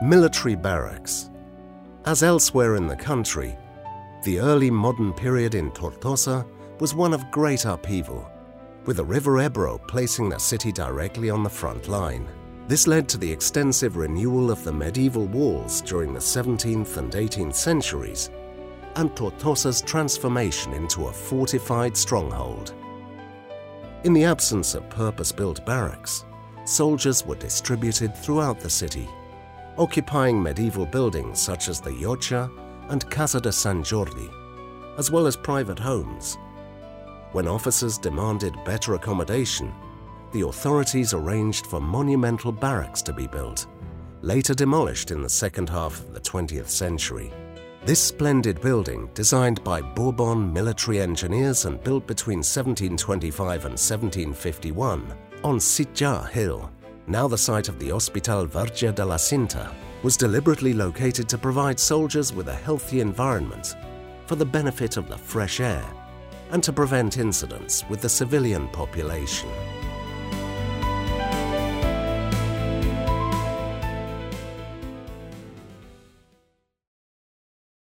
Military barracks. As elsewhere in the country, the early modern period in Tortosa was one of great upheaval, with the river Ebro placing the city directly on the front line. This led to the extensive renewal of the medieval walls during the 17th and 18th centuries, and Tortosa's transformation into a fortified stronghold. In the absence of purpose-built barracks, soldiers were distributed throughout the city, occupying medieval buildings such as the Llotja and Casa de San Jordi, as well as private homes. When officers demanded better accommodation, the authorities arranged for monumental barracks to be built, later demolished in the second half of the 20th century. This splendid building, designed by Bourbon military engineers and built between 1725 and 1751 on Sitja Hill, now the site of the Hospital Verge de la Cinta, was deliberately located to provide soldiers with a healthy environment for the benefit of the fresh air and to prevent incidents with the civilian population.